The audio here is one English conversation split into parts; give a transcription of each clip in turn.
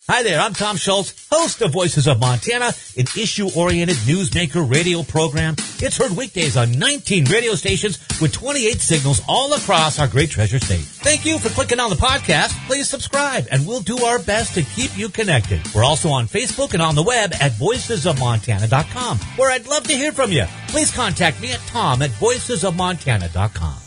Hi there, I'm Tom Schultz, host of Voices of Montana, an issue-oriented newsmaker radio program. It's heard weekdays on 19 radio stations with 28 signals all across our great treasure state. Thank you for clicking on the podcast. Please subscribe, and we'll do our best to keep you connected. We're also on Facebook and on the web at voicesofmontana.com, where I'd love to hear from you. Please contact me at tom@voicesofmontana.com.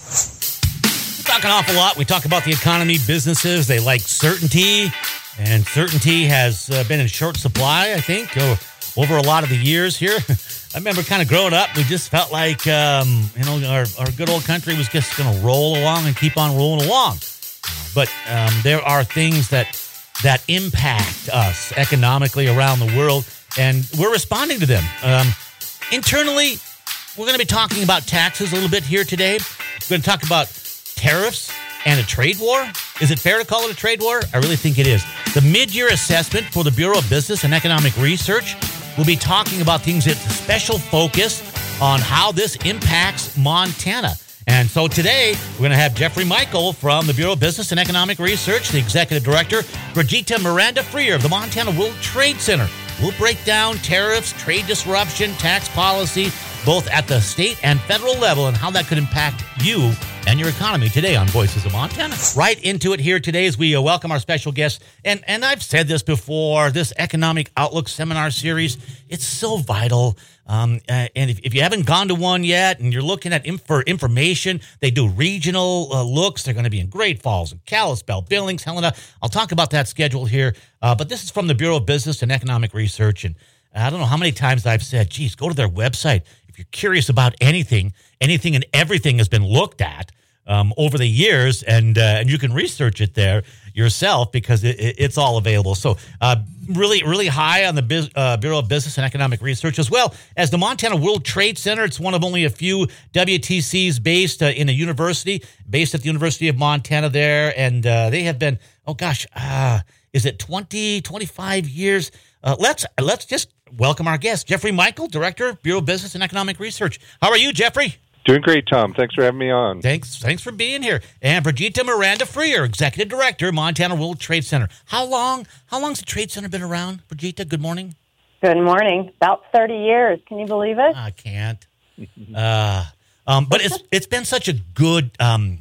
We talk an awful lot. We talk about the economy, businesses. They like certainty. And certainty has been in short supply, I think, over a lot of the years here. I remember kind of growing up, we just felt like, our good old country was just going to roll along and keep on rolling along. But there are things that impact us economically around the world, and we're responding to them. Internally, we're going to be talking about taxes a little bit here today. We're going to talk about tariffs and a trade war. Is it fair to call it a trade war? I really think it is. The mid-year assessment for the Bureau of Business and Economic Research will be talking about things with special focus on how this impacts Montana. And so today, we're going to have Jeffrey Michael from the Bureau of Business and Economic Research, the Executive Director, Brigitte Miranda-Freer of the Montana World Trade Center. We'll break down tariffs, trade disruption, tax policy, both at the state and federal level, and how that could impact you and your economy today on Voices of Montana. Right into it here today as we welcome our special guests. And I've said this before, this Economic Outlook Seminar Series, it's so vital. And if you haven't gone to one yet and you're looking at for information, they do regional looks. They're going to be in Great Falls and Kalispell, Billings, Helena. I'll talk about that schedule here. But this is from the Bureau of Business and Economic Research. And I don't know how many times I've said, geez, go to their website. If you're curious about anything and everything has been looked at over the years, and you can research it there yourself because it's all available. So really, really high on the Bureau of Business and Economic Research, as well as the Montana World Trade Center. It's one of only a few WTCs based in a university, based at the University of Montana there. And they have been, is it 20, 25 years? Let's just welcome our guest, Jeffrey Michael, Director, Bureau of Business and Economic Research. How are you, Jeffrey? Doing great, Tom. Thanks for having me on. Thanks for being here. And Brigitte Miranda-Freer, Executive Director, Montana World Trade Center. How long's the Trade Center been around, Brigitte? Good morning. Good morning. About 30 years. Can you believe it? I can't. But it's been such a good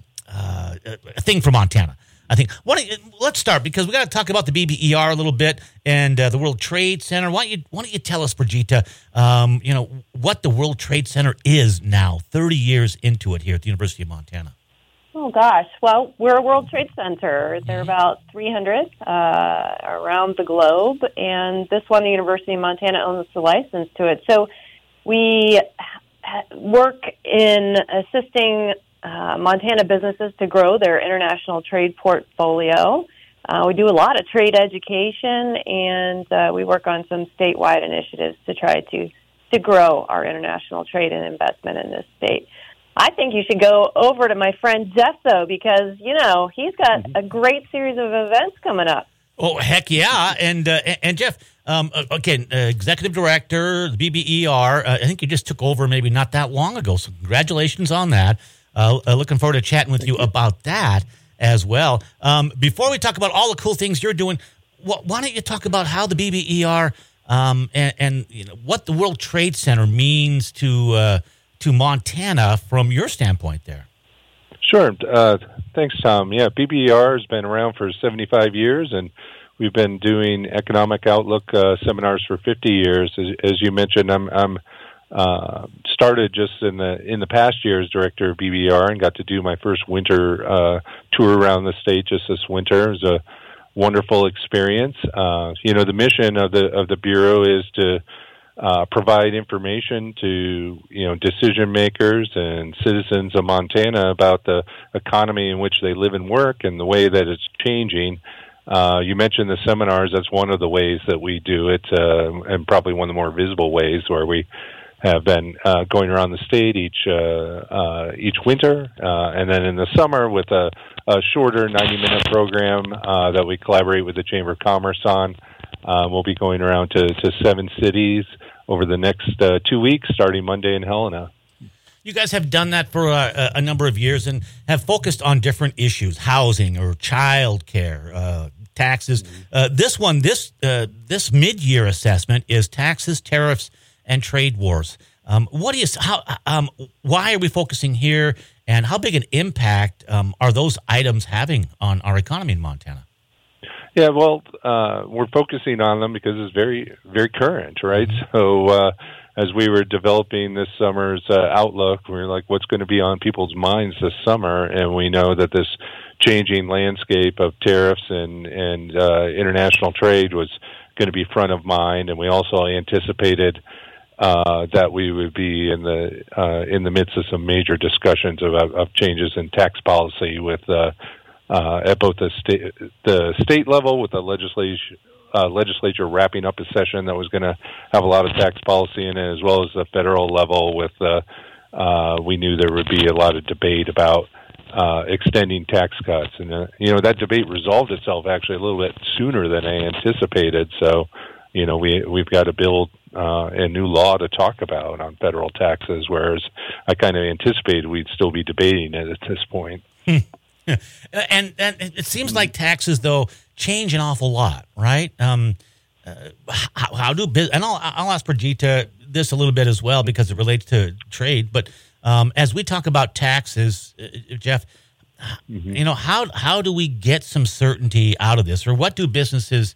thing for Montana, I think. Let's start, because we got to talk about the BBER a little bit and the World Trade Center. Why don't you tell us, Brigitte, what the World Trade Center is now, 30 years into it here at the University of Montana? Oh, gosh. Well, we're a World Trade Center. There are about 300 around the globe, and this one, the University of Montana owns the license to it. So we work in assisting Montana businesses to grow their international trade portfolio. We do a lot of trade education, and we work on some statewide initiatives to try to grow our international trade and investment in this state. I think you should go over to my friend Jeff, though, because, he's got a great series of events coming up. Oh, heck yeah. And Jeff, again, Executive Director, the BBER, I think you just took over maybe not that long ago, so congratulations on that. Looking forward to chatting with you about that as well. Before we talk about all the cool things you're doing, why don't you talk about how the BBER and what the World Trade Center means to Montana from your standpoint there? Sure. Thanks, Tom. Yeah, BBER has been around for 75 years, and we've been doing economic outlook seminars for 50 years. As you mentioned, I'm started just in the past year as director of BBER and got to do my first winter tour around the state just this winter. It was a wonderful experience. The mission of the Bureau is to provide information to decision makers and citizens of Montana about the economy in which they live and work and the way that it's changing. You mentioned the seminars. That's one of the ways that we do it, and probably one of the more visible ways, where we have been going around the state each winter, and then in the summer with a shorter 90-minute program that we collaborate with the Chamber of Commerce on. We'll be going around to 7 cities over the next 2 weeks, starting Monday in Helena. You guys have done that for a number of years and have focused on different issues, housing or child care, taxes. This mid-year assessment is taxes, tariffs, and trade wars. Why are we focusing here, and how big an impact are those items having on our economy in Montana? Yeah, well, we're focusing on them because it's very, very current, right? So as we were developing this summer's outlook, we were like, what's going to be on people's minds this summer? And we know that this changing landscape of tariffs and international trade was going to be front of mind. And we also anticipated that we would be in the midst of some major discussions of changes in tax policy with at both the state level with the legislature wrapping up a session that was going to have a lot of tax policy in it, as well as the federal level with we knew there would be a lot of debate about extending tax cuts. And, that debate resolved itself actually a little bit sooner than I anticipated. So, we've got to build a new law to talk about on federal taxes, whereas I kind of anticipated we'd still be debating it at this point. And it seems like taxes, though, change an awful lot, right? How do and I'll ask Brigitte this a little bit as well because it relates to trade. But as we talk about taxes, Jeff, how do we get some certainty out of this, or what do businesses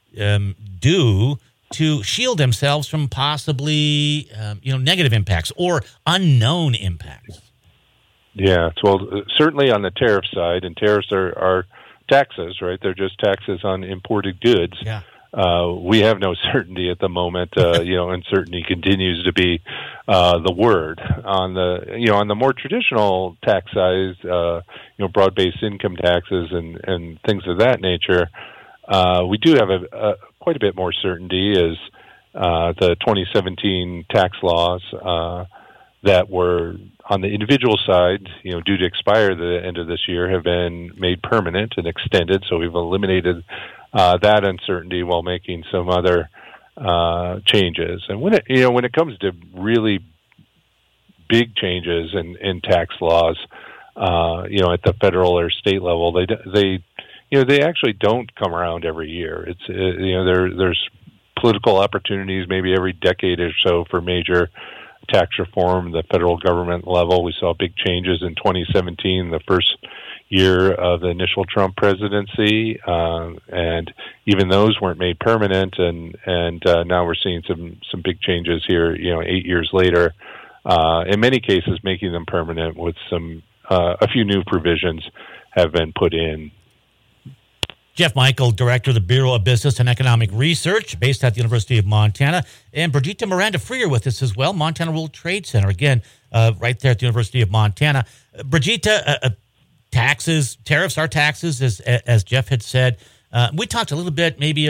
do to shield themselves from possibly negative impacts or unknown impacts? Yeah, well, certainly on the tariff side, and tariffs are taxes, right? They're just taxes on imported goods. Yeah. We have no certainty at the moment. Uncertainty continues to be the word on the more traditional tax size, broad-based income taxes and things of that nature. We do have quite a bit more certainty as the 2017 tax laws that were on the individual side, due to expire at the end of this year, have been made permanent and extended. So we've eliminated that uncertainty while making some other changes. And when it comes to really big changes in tax laws, at the federal or state level, they actually don't come around every year. It's there's political opportunities maybe every decade or so for major tax reform. The federal government level, we saw big changes in 2017, the first year of the initial Trump presidency, and even those weren't made permanent. And now we're seeing some big changes here. 8 years later, in many cases making them permanent with a few new provisions have been put in. Jeff Michael, Director of the Bureau of Business and Economic Research, based at the University of Montana. And Brigitte Miranda-Freer with us as well, Montana World Trade Center, again, right there at the University of Montana. Brigitte, taxes, tariffs are taxes, as Jeff had said. We talked a little bit, maybe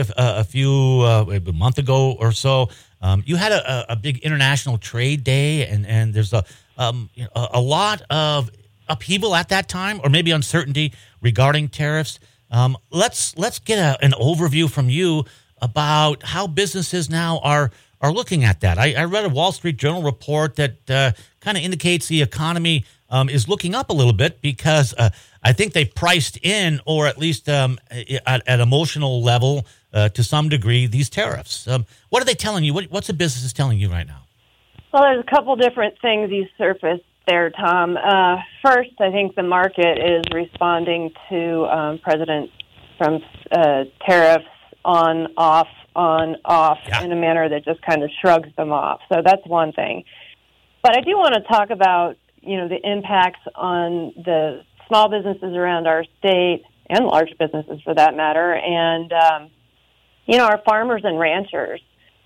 a month ago or so. You had a big international trade day, and there's a lot of upheaval at that time, or maybe uncertainty regarding tariffs. Let's get an overview from you about how businesses now are looking at that. I read a Wall Street Journal report that kind of indicates the economy is looking up a little bit because I think they priced in, or at least at emotional level to some degree, these tariffs. What are they telling you? What's the businesses telling you right now? Well, there's a couple different things you surfaced there, Tom. First, I think the market is responding to President Trump's tariffs on, off, in a manner that just kind of shrugs them off. So that's one thing. But I do want to talk about, the impacts on the small businesses around our state and large businesses for that matter, and, our farmers and ranchers.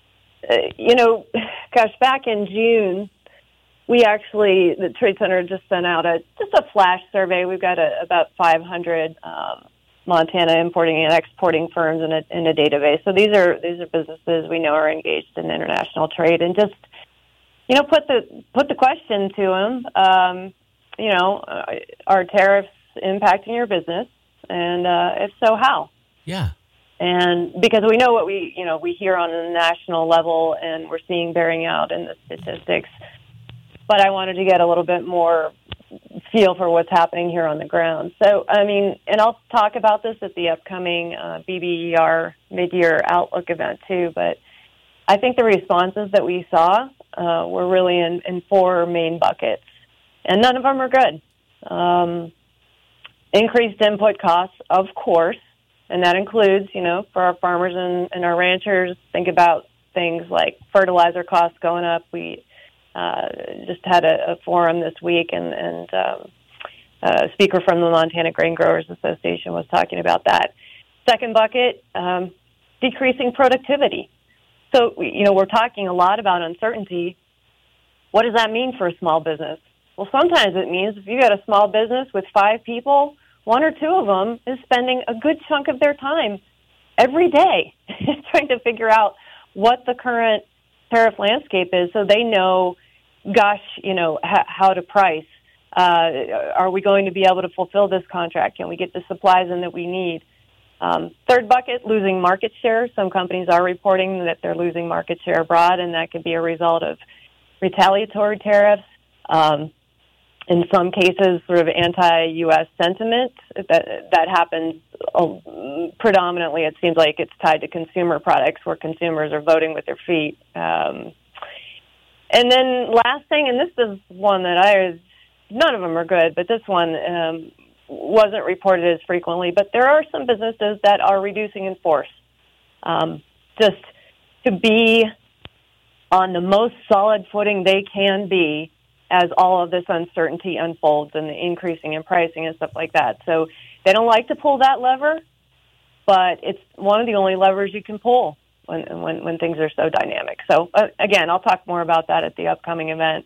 Back in June, the Trade Center just sent out a flash survey. We've got about 500 Montana importing and exporting firms in a database. So these are businesses we know are engaged in international trade, and just put the question to them. Are tariffs impacting your business, and if so, how? Yeah. And because we know what we hear on a national level, and we're seeing bearing out in the statistics. But I wanted to get a little bit more feel for what's happening here on the ground. So, I mean, and I'll talk about this at the upcoming BBER mid-year outlook event too, but I think the responses that we saw were really in four main buckets, and none of them are good. Increased input costs, of course, and that includes, for our farmers and our ranchers, think about things like fertilizer costs going up. We just had a forum this week, and a speaker from the Montana Grain Growers Association was talking about that. Second bucket, decreasing productivity. So, we're talking a lot about uncertainty. What does that mean for a small business? Well, sometimes it means if you got a small business with 5 people, 1 or 2 of them is spending a good chunk of their time every day trying to figure out what the current tariff landscape is so they know, how to price. Are we going to be able to fulfill this contract? Can we get the supplies in that we need? Third bucket, losing market share. Some companies are reporting that they're losing market share abroad, and that could be a result of retaliatory tariffs. In some cases, sort of anti-U.S. sentiment that happens predominantly. It seems like it's tied to consumer products where consumers are voting with their feet. And then last thing, and this is one that none of them are good, but this one wasn't reported as frequently, but there are some businesses that are reducing in force just to be on the most solid footing they can be as all of this uncertainty unfolds and the increasing in pricing and stuff like that. So they don't like to pull that lever, but it's one of the only levers you can pull when things are so dynamic. So, again, I'll talk more about that at the upcoming event.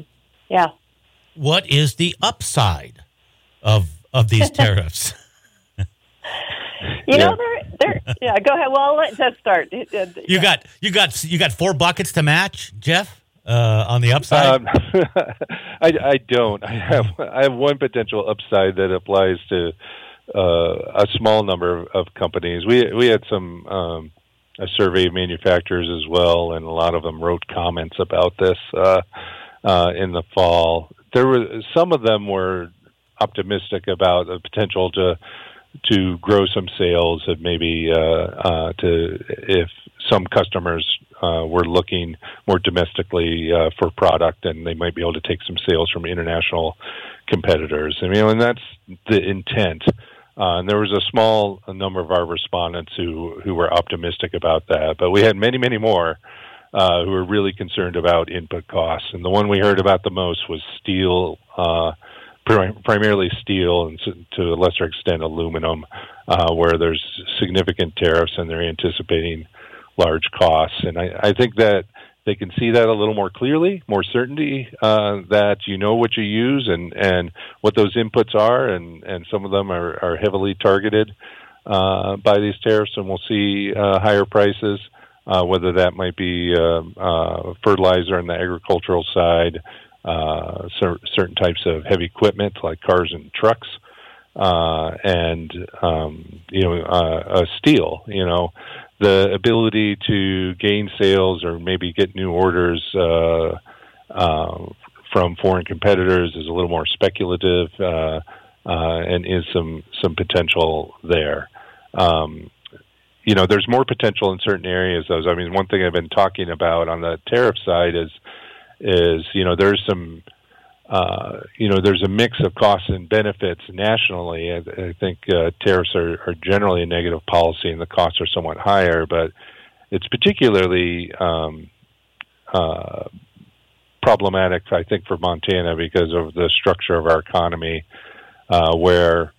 What is the upside of these tariffs? They're go ahead. Well, I'll let Jeff start. You got 4 buckets to match, Jeff? On the upside? I don't. I have one potential upside that applies to a small number of companies. We had a survey of manufacturers as well, and a lot of them wrote comments about this in the fall. Some of them were optimistic about the potential to grow some sales, and maybe if some customers were looking more domestically for product, and they might be able to take some sales from international competitors. And that's the intent. And there was a small number of our respondents who were optimistic about that, but we had many, many more who were really concerned about input costs. And the one we heard about the most was steel, primarily steel, and to a lesser extent aluminum, where there's significant tariffs and they're anticipating large costs. And I think that they can see that a little more clearly, more certainty that what you use and what those inputs are, and some of them are heavily targeted by these tariffs, and we'll see higher prices, whether that might be fertilizer on the agricultural side, certain types of heavy equipment like cars and trucks, and steel. The ability to gain sales or maybe get new orders from foreign competitors is a little more speculative, and is some potential there. There's more potential in certain areas. One thing I've been talking about on the tariff side is there's some there's a mix of costs and benefits nationally. I think tariffs are generally a negative policy, and the costs are somewhat higher, but it's particularly problematic, I think, for Montana because of the structure of our economy, where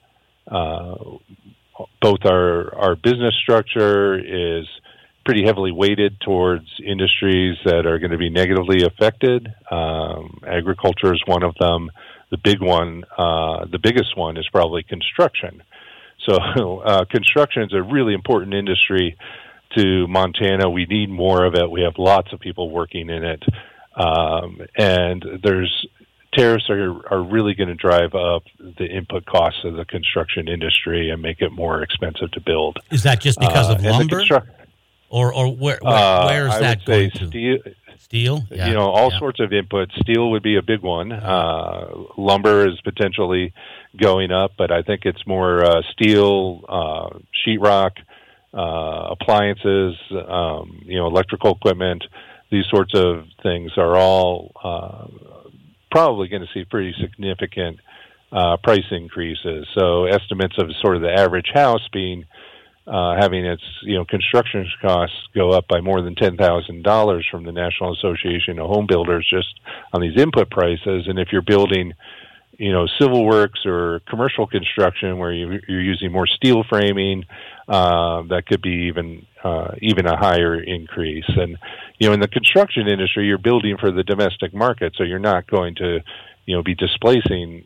both our business structure is pretty heavily weighted towards industries that are going to be negatively affected. Agriculture is one of them. The biggest one is probably construction. So construction is a really important industry to Montana. We need more of it. We have lots of people working in it. And tariffs are really going to drive up the input costs of the construction industry and make it more expensive to build. Is that just because of lumber? Or where is that going to? Steel, yeah. All sorts of inputs. Steel would be a big one. Lumber is potentially going up, but I think it's more steel, sheetrock, appliances, electrical equipment. These sorts of things are all probably going to see pretty significant price increases. So estimates of sort of the average house being having its construction costs go up by more than $10,000 from the National Association of Home Builders just on these input prices. And if you're building civil works or commercial construction where you're using more steel framing, that could be even a higher increase. And in the construction industry, you're building for the domestic market, so you're not going to be displacing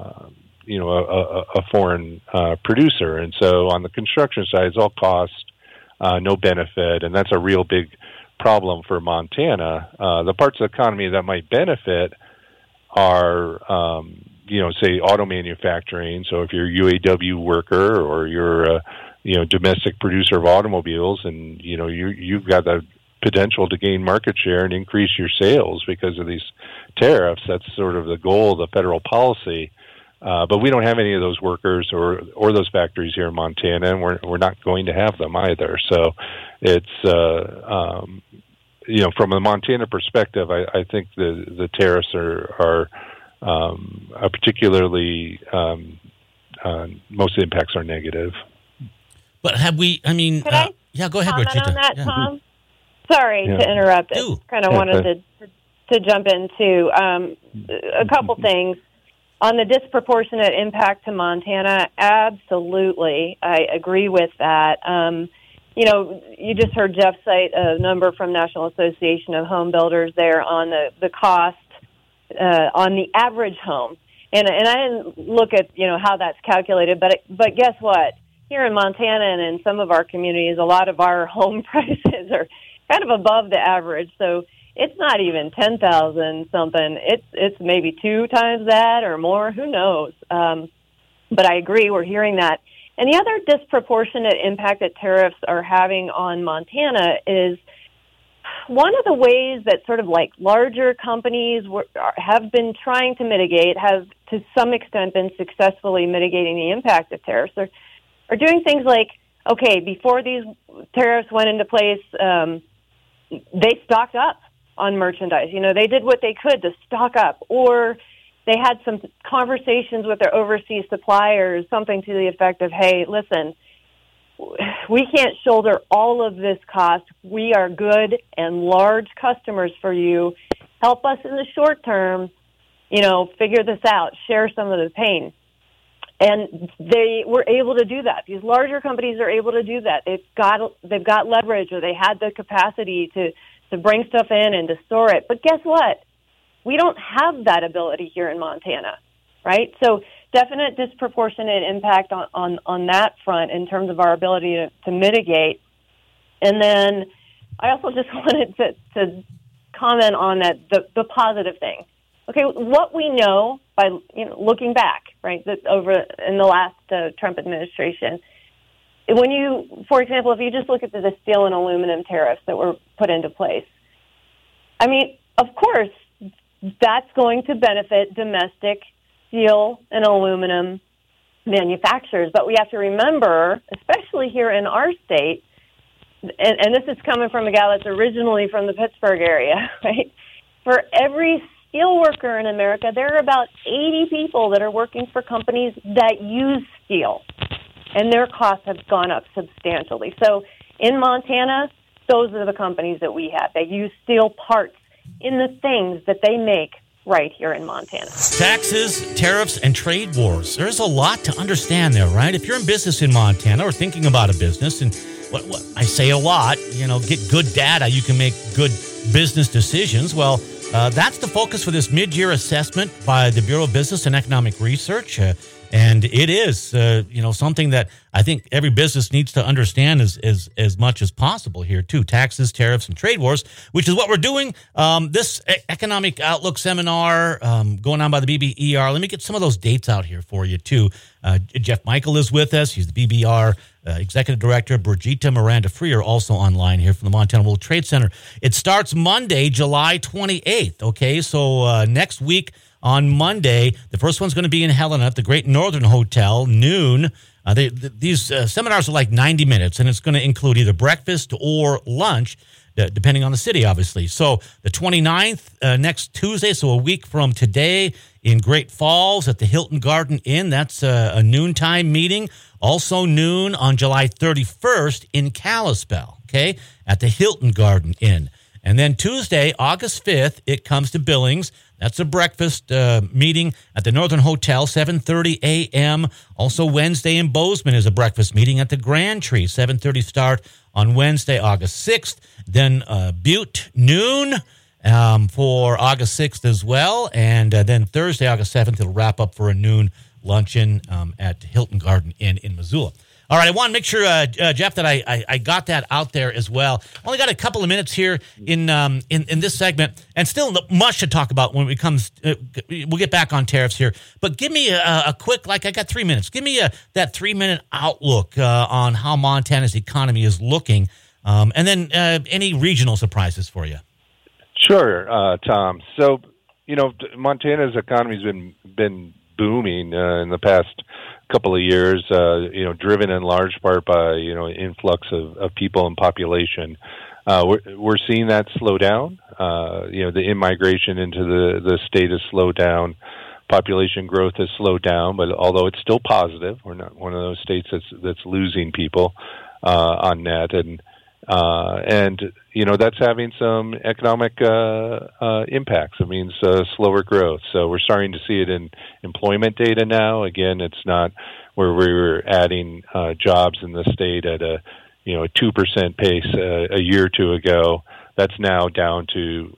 a foreign producer. And so on the construction side, it's all cost, no benefit, and that's a real big problem for Montana. The parts of the economy that might benefit are say auto manufacturing. So if you're a UAW worker or you're a domestic producer of automobiles, and you've got the potential to gain market share and increase your sales because of these tariffs. That's sort of the goal of the federal policy. But we don't have any of those workers or those factories here in Montana, and we're not going to have them either. So it's from a Montana perspective, I think the tariffs are particularly most impacts are negative. But have we? I mean, yeah. Go ahead, Richard. On that, Tom. Sorry to interrupt. I just kind of wanted to jump into a couple things. On the disproportionate impact to Montana, absolutely. I agree with that. You just heard Jeff cite a number from National Association of Home Builders there on the cost on the average home. And I didn't look at, how that's calculated, but guess what? Here in Montana and in some of our communities, a lot of our home prices are kind of above the average. So it's not even 10,000 something. It's maybe 2 times that or more. Who knows? But I agree. We're hearing that. And the other disproportionate impact that tariffs are having on Montana is one of the ways that sort of like larger companies have been trying to mitigate, have to some extent been successfully mitigating the impact of tariffs. Are doing things like, okay, before these tariffs went into place, they stocked up on merchandise. They did what they could to stock up, or they had some conversations with their overseas suppliers, something to the effect of, hey, listen, we can't shoulder all of this cost. We are good and large customers for you. Help us in the short term, figure this out, share some of the pain. And they were able to do that. These larger companies are able to do that. They've got leverage, or they had the capacity to bring stuff in and to store it. But guess what? We don't have that ability here in Montana, right? So definite disproportionate impact on that front in terms of our ability to mitigate. And then I also just wanted to comment on that the positive thing. Okay, what we know by looking back, right, that over in the last Trump administration, for example, if you just look at the steel and aluminum tariffs that were put into place, I mean, of course, that's going to benefit domestic steel and aluminum manufacturers. But we have to remember, especially here in our state, and this is coming from a gal that's originally from the Pittsburgh area, right? For every steel worker in America, there are about 80 people that are working for companies that use steel, and their costs have gone up substantially. So in Montana, those are the companies that we have. They use steel parts in the things that they make right here in Montana. Taxes, tariffs, and trade wars. There's a lot to understand there, right? If you're in business in Montana or thinking about a business, and what I say a lot, get good data, you can make good business decisions. Well, that's the focus for this mid-year assessment by the Bureau of Business and Economic Research. And it is, something that I think every business needs to understand as much as possible here, too. Taxes, tariffs, and trade wars, which is what we're doing. This Economic Outlook seminar going on by the BBER. Let me get some of those dates out here for you, too. Jeff Michael is with us. He's the BBR Executive Director Brigitte Miranda Freer, also online here from the Montana World Trade Center. It starts Monday, July 28th. Okay, so next week on Monday, the first one's going to be in Helena at the Great Northern Hotel, noon. These seminars are like 90 minutes, and it's going to include either breakfast or lunch, depending on the city, obviously. So the 29th, next Tuesday, so a week from today, in Great Falls at the Hilton Garden Inn. That's a noontime meeting. Also noon on July 31st in Kalispell, okay, at the Hilton Garden Inn. And then Tuesday, August 5th, it comes to Billings. That's a breakfast meeting at the Northern Hotel, 7:30 a.m. Also Wednesday in Bozeman is a breakfast meeting at the Grand Tree, 7:30 start on Wednesday, August 6th. Then Butte, noon for August 6th as well. And then Thursday, August 7th, it'll wrap up for a noon luncheon at Hilton Garden Inn in Missoula. All right, I want to make sure, Jeff, that I got that out there as well. Only got a couple of minutes here in this segment, and still much to talk about when it comes. We'll get back on tariffs here, but give me a quick, I got 3 minutes. Give me that 3-minute outlook on how Montana's economy is looking, and then any regional surprises for you. Sure, Tom. So, Montana's economy's been booming in the past couple of years, driven in large part by, influx of people and population. We're seeing that slow down. The in-migration into the state has slowed down. Population growth has slowed down, but although it's still positive, we're not one of those states that's losing people on net. And that's having some economic impacts. It means slower growth. So we're starting to see it in employment data now. Again, it's not where we were adding jobs in the state at a 2% pace a year or two ago. That's now down to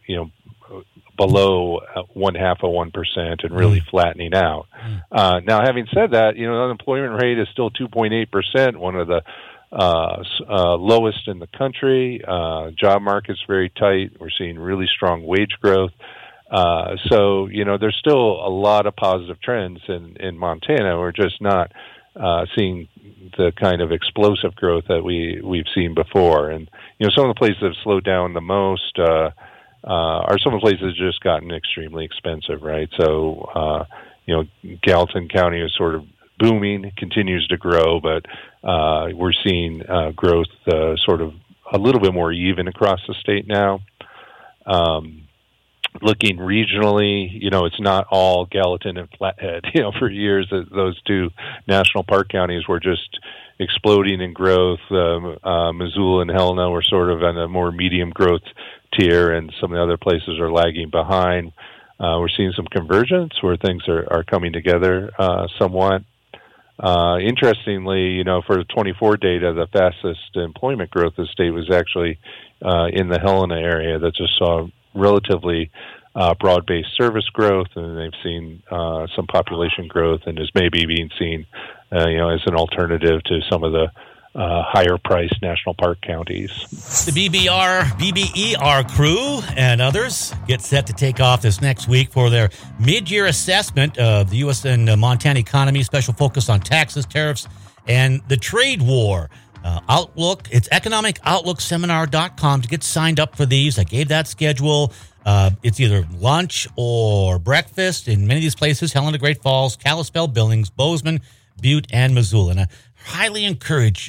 below 0.5% and really flattening out. Now, having said that, the unemployment rate is still 2.8%, one of the lowest in the country. Job market's very tight. We're seeing really strong wage growth. So there's still a lot of positive trends in Montana. We're just not seeing the kind of explosive growth that we've seen before. And some of the places that have slowed down the most are some of the places that have just gotten extremely expensive, right? So Gallatin County is sort of booming, continues to grow, but we're seeing growth sort of a little bit more even across the state now. Looking regionally, it's not all Gallatin and Flathead. For years, those two national park counties were just exploding in growth. Missoula and Helena were sort of on a more medium growth tier, and some of the other places are lagging behind. We're seeing some convergence where things are coming together somewhat. Interestingly, for the 24 data, the fastest employment growth of the state was actually in the Helena area that just saw relatively broad-based service growth, and they've seen some population growth, and is maybe being seen, as an alternative to some of the higher-priced national park counties. The BBER crew and others get set to take off this next week for their mid-year assessment of the U.S. and Montana economy, special focus on taxes, tariffs, and the trade war. Outlook, it's economicoutlookSeminar.com to get signed up for these. I gave that schedule. It's either lunch or breakfast in many of these places: Helena, Great Falls, Kalispell, Billings, Bozeman, Butte, and Missoula. And I highly encourage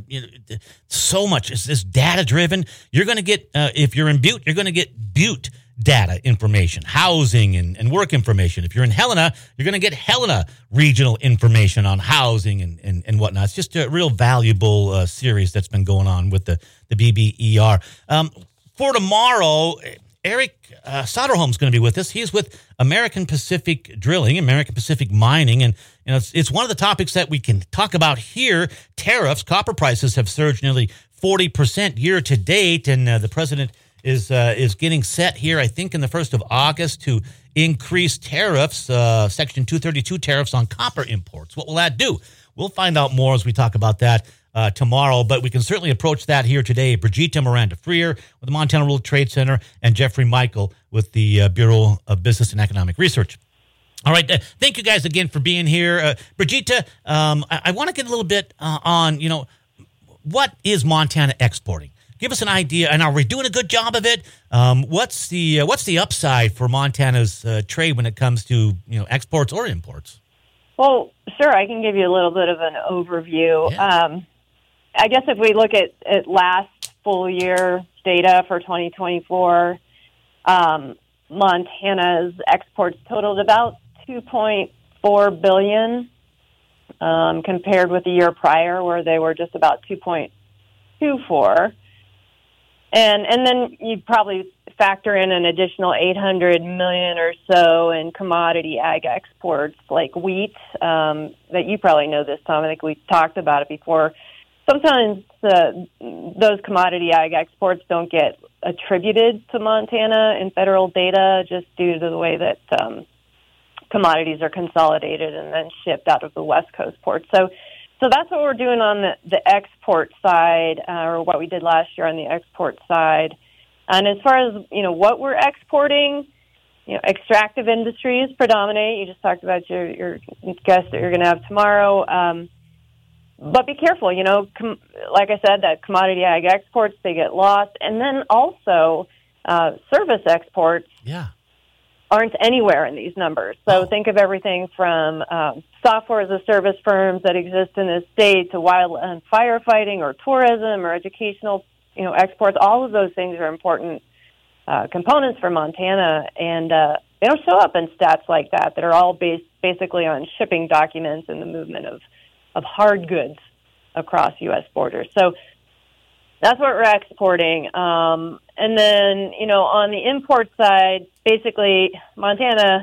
so much. It's this data-driven. You're going to get, if you're in Butte, you're going to get Butte data information, housing and work information. If you're in Helena, you're going to get Helena regional information on housing and whatnot. It's just a real valuable series that's been going on with the BBER. For tomorrow, Eric Soderholm's going to be with us. He's with American Pacific Drilling, American Pacific Mining, and it's one of the topics that we can talk about here. Tariffs. Copper prices have surged nearly 40% year to date, and the president is getting set here, I think, in the 1st of August to increase tariffs, Section 232 tariffs on copper imports. What will that do? We'll find out more as we talk about that tomorrow, but we can certainly approach that here today. Brigitte Miranda Freer with the Montana World Trade Center and Jeffrey Michael with the Bureau of Business and Economic Research. All right. Thank you guys again for being here. Brigitte, I want to get a little bit on, what is Montana exporting? Give us an idea, and are we doing a good job of it? What's the upside for Montana's trade when it comes to exports or imports? Well, sure, I can give you a little bit of an overview. Yeah. I guess if we look at last full year data for 2024, Montana's exports totaled about $2.4 billion, compared with the year prior where they were just about 2.24. And then you'd probably factor in an additional $800 million or so in commodity ag exports like wheat, that you probably know this, Tom. I think we talked about it before. Sometimes those commodity ag exports don't get attributed to Montana in federal data just due to the way that commodities are consolidated and then shipped out of the West Coast ports. So that's what we're doing on the export side, or what we did last year on the export side. And as far as, what we're exporting, extractive industries predominate. You just talked about your guest that you're going to have tomorrow. But be careful, like I said, that commodity ag exports, they get lost. And then also service exports aren't anywhere in these numbers. So think of everything from software as a service firms that exist in this state to wildland firefighting or tourism or educational, exports. All of those things are important components for Montana, and they don't show up in stats like that are all based basically on shipping documents and the movement of hard goods across U.S. borders. So that's what we're exporting. And then, on the import side, basically Montana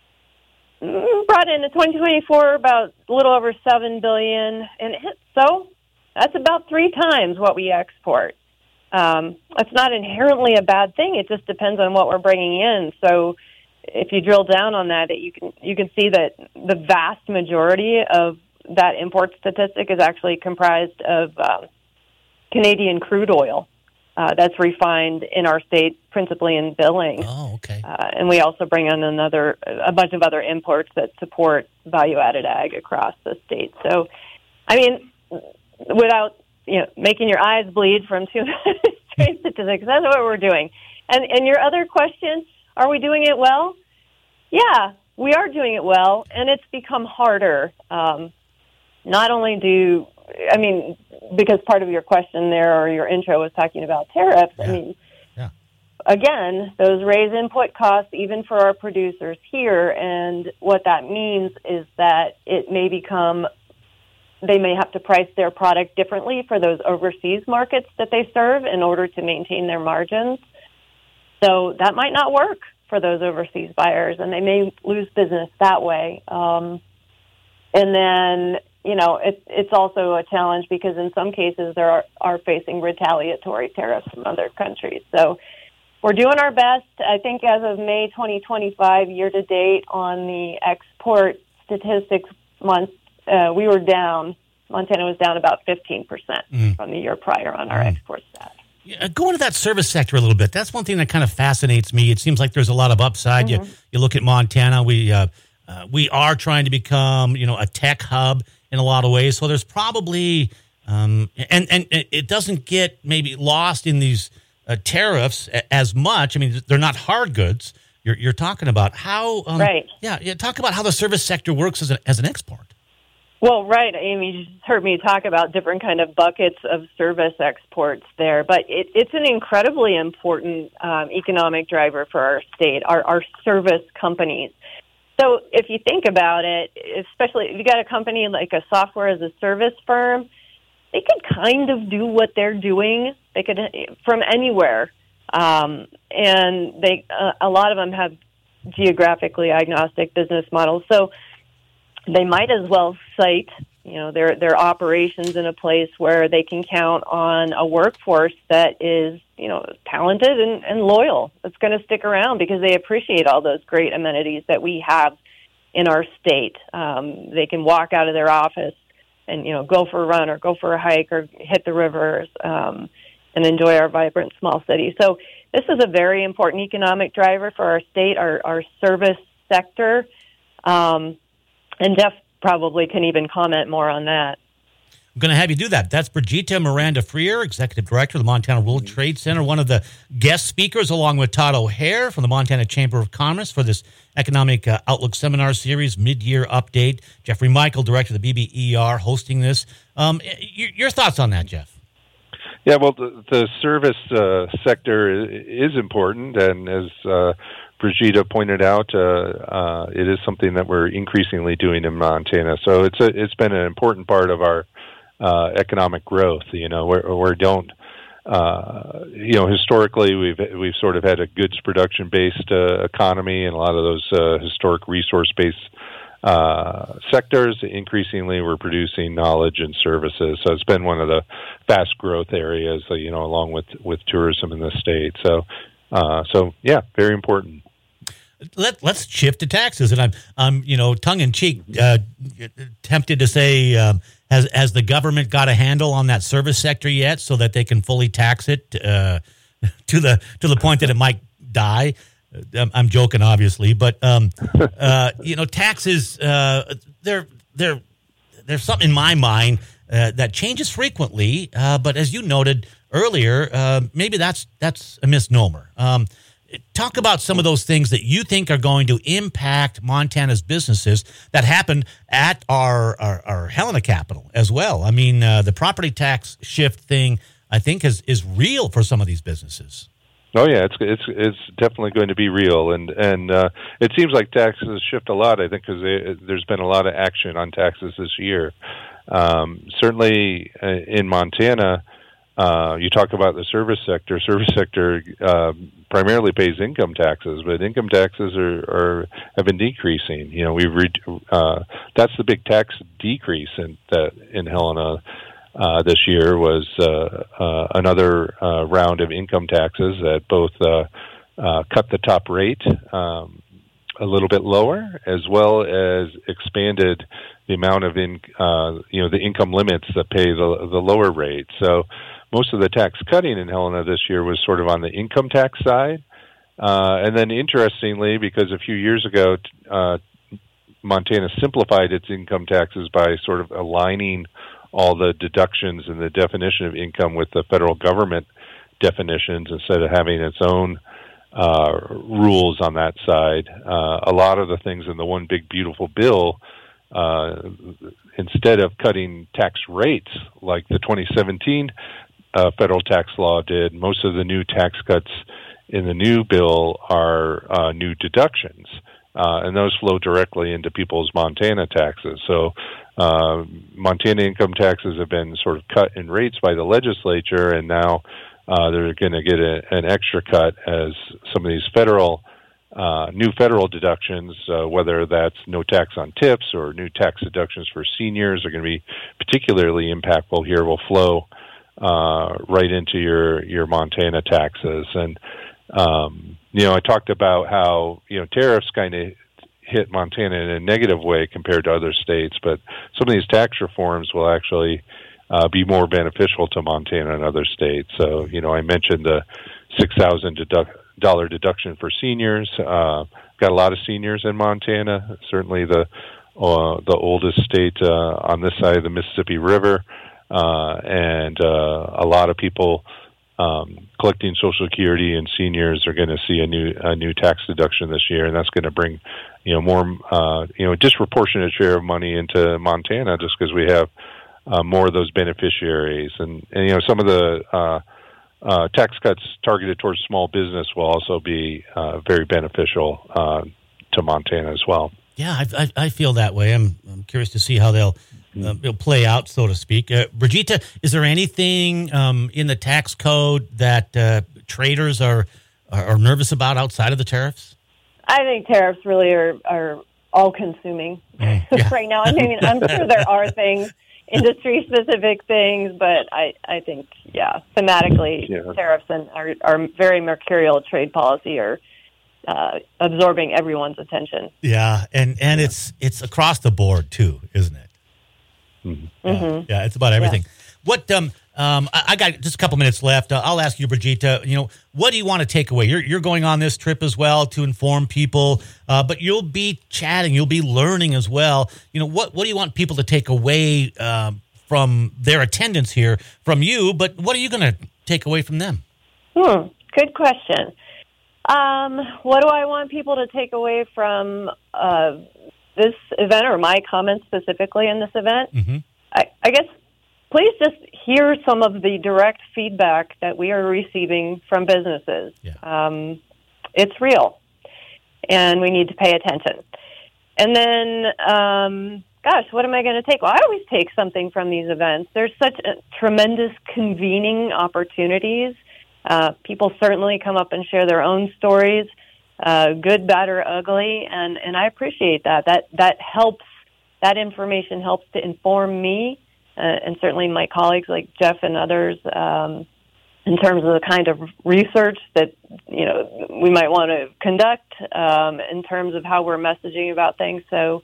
brought in 2024 about a little over $7 billion, and so that's about 3 times what we export. That's not inherently a bad thing. It just depends on what we're bringing in. So if you drill down on that, you can see that the vast majority of that import statistic is actually comprised of Canadian crude oil that's refined in our state, principally in Billings. Oh, okay. And we also bring in a bunch of other imports that support value-added ag across the state. So, I mean, without making your eyes bleed from too many trade statistics, that's what we're doing. And your other question, are we doing it well? Yeah, we are doing it well, and it's become harder. Not only because part of your question there or your intro was talking about tariffs. Yeah. Again, those raise input costs even for our producers here, and what that means is that they may have to price their product differently for those overseas markets that they serve in order to maintain their margins. So that might not work for those overseas buyers, and they may lose business that way. And then, it's also a challenge because in some cases they are facing retaliatory tariffs from other countries. So we're doing our best. I think as of May 2025, year to date on the export statistics month, we were down. Montana was down about 15% from the year prior on our export stats. Yeah, go into that service sector a little bit. That's one thing that kind of fascinates me. It seems like there's a lot of upside. Mm-hmm. You look at Montana. We are trying to become a tech hub in a lot of ways. So there's probably and it doesn't get maybe lost in these tariffs as much. I mean, they're not hard goods. You're talking about how right. Yeah, talk about how the service sector works as an export. Well, right. I mean, you just heard me talk about different kind of buckets of service exports there, but it's an incredibly important economic driver for our state, our service companies. So if you think about it, especially if you got a company like a software as a service firm, they could kind of do what they're doing. They could from anywhere, and a lot of them have geographically agnostic business models. So they might as well cite, their operations in a place where they can count on a workforce that is, talented and loyal. It's going to stick around because they appreciate all those great amenities that we have in our state. They can walk out of their office and, go for a run or go for a hike or hit the rivers and enjoy our vibrant small city. So this is a very important economic driver for our state, our service sector. And Jeff probably can even comment more on that. I'm going to have you do that. That's Brigitte Miranda Freer, Executive Director of the Montana World Trade Center, one of the guest speakers, along with Todd O'Hare from the Montana Chamber of Commerce for this Economic Outlook Seminar Series Mid-Year Update. Jeffrey Michael, Director of the BBER, hosting this. Your thoughts on that, Jeff? Yeah, well, the service sector is important, and as Brigitte pointed out, it is something that we're increasingly doing in Montana. So it's been an important part of our economic growth. You know, we don't. Historically, we've sort of had a goods production based economy, and a lot of those historic resource based sectors. Increasingly, we're producing knowledge and services. So it's been one of the fast growth areas, along with tourism in the state. So yeah, very important. Let's shift to taxes, and I'm tongue in cheek tempted to say, has the government got a handle on that service sector yet, so that they can fully tax it to the point that it might die? I'm joking, obviously, but taxes. There's something in my mind that changes frequently, but as you noted earlier, maybe that's a misnomer. Talk about some of those things that you think are going to impact Montana's businesses that happened at our Helena capital as well. I mean, the property tax shift thing, I think, is real for some of these businesses. Oh yeah, it's definitely going to be real, and it seems like taxes shift a lot. I think because there's been a lot of action on taxes this year. Certainly in Montana, you talk about the service sector. Service sector primarily pays income taxes, but income taxes have been decreasing. That's the big tax decrease in Helena. This year was another round of income taxes that both cut the top rate a little bit lower, as well as expanded the amount of the income limits that pay the lower rate. So most of the tax cutting in Helena this year was sort of on the income tax side. And then interestingly, because a few years ago, Montana simplified its income taxes by sort of aligning all the deductions and the definition of income with the federal government definitions instead of having its own rules on that side. A lot of the things in the One Big Beautiful Bill, instead of cutting tax rates like the 2017 federal tax law did, most of the new tax cuts in the new bill are new deductions. And those flow directly into people's Montana taxes. So Montana income taxes have been sort of cut in rates by the legislature, and now they're going to get an extra cut as some of these new federal deductions, whether that's no tax on tips or new tax deductions for seniors, are going to be particularly impactful here, will flow right into your Montana taxes. And I talked about how tariffs kind of hit Montana in a negative way compared to other states, but some of these tax reforms will actually be more beneficial to Montana and other states. So, I mentioned the $6,000 deduction for seniors. Got a lot of seniors in Montana. Certainly the oldest state on this side of the Mississippi River, and a lot of people collecting Social Security and seniors are going to see a new tax deduction this year, and that's going to bring more a disproportionate share of money into Montana just because we have more of those beneficiaries, and some of the tax cuts targeted towards small business will also be very beneficial to Montana as well. Yeah, I feel that way. I'm curious to see how they'll play out, so to speak. Brigitte, is there anything in the tax code that traders are nervous about outside of the tariffs? I think tariffs really are all-consuming right now. I mean, I'm sure there are things, industry-specific things, but I think, thematically, tariffs and our very mercurial trade policy are absorbing everyone's attention. Yeah, and it's across the board too, isn't it? Mm-hmm. Yeah, it's about everything. Yeah. What I got just a couple minutes left. I'll ask you, Brigitte. What do you want to take away? You're going on this trip as well to inform people, but you'll be chatting, you'll be learning as well. What do you want people to take away from from their attendance here from you, but what are you going to take away from them? Good question. What do I want people to take away from this event, or my comments specifically in this event? Mm-hmm. I guess please just hear some of the direct feedback that we are receiving from businesses. Yeah. It's real, and we need to pay attention. And then, what am I going to take? Well, I always take something from these events. There's such tremendous convening opportunities. People certainly come up and share their own stories, good, bad, or ugly, and I appreciate that. That helps. That information helps to inform me, and certainly my colleagues like Jeff and others, in terms of the kind of research that we might want to conduct, in terms of how we're messaging about things. So,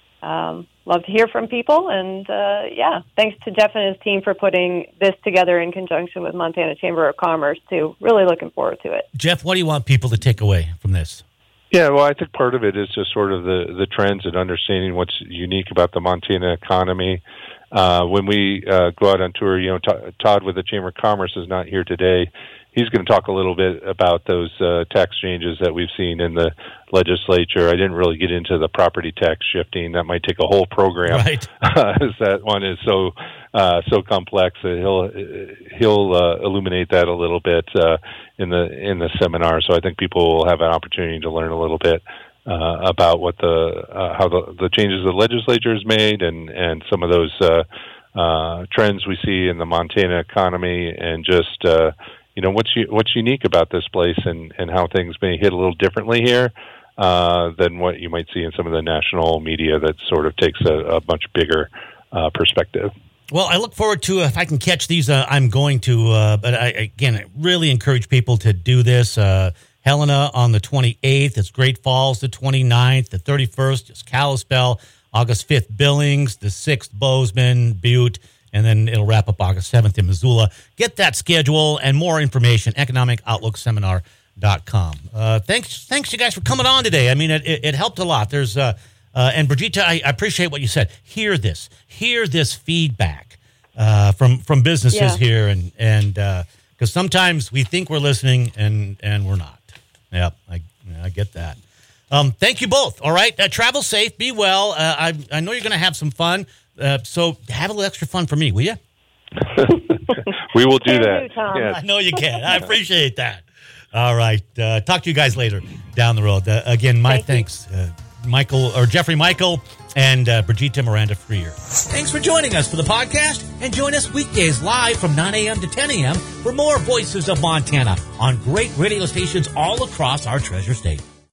love to hear from people, and thanks to Jeff and his team for putting this together in conjunction with Montana Chamber of Commerce too. Really looking forward to it. Jeff, what do you want people to take away from this? Yeah, well, I think part of it is just sort of the trends and understanding what's unique about the Montana economy. When we go out on tour, Todd with the Chamber of Commerce is not here today. He's going to talk a little bit about those tax changes that we've seen in the legislature. I didn't really get into the property tax shifting. That might take a whole program, right? As that one is so complex. He'll illuminate that a little bit in the seminar. So I think people will have an opportunity to learn a little bit about what how the changes the legislature has made, and some of those trends we see in the Montana economy, and just what's unique about this place, and how things may hit a little differently here than what you might see in some of the national media that sort of takes a much bigger perspective. Well, I look forward to, if I can catch these, I'm going to, but I really encourage people to do this. Helena on the 28th, it's Great Falls the 29th, the 31st is Kalispell, August 5th Billings, the 6th Bozeman, Butte, and then it'll wrap up August 7th in Missoula. Get that schedule and more information, economicoutlook.com. Thanks you guys for coming on today. I mean, it helped a lot. There's and Brigitte, I appreciate what you said. Hear this feedback from businesses here, and because sometimes we think we're listening and we're not. Yep, I get that. Thank you both. All right, travel safe, be well. I know you're going to have some fun. So have a little extra fun for me, will you? We will do that. Yes. I know you can. I appreciate that. All right. Talk to you guys later down the road. Again, my thanks, Jeffrey Michael and Brigitte Miranda Freer. Thanks for joining us for the podcast, and join us weekdays live from 9 a.m. to 10 a.m. for more Voices of Montana on great radio stations all across our treasure state.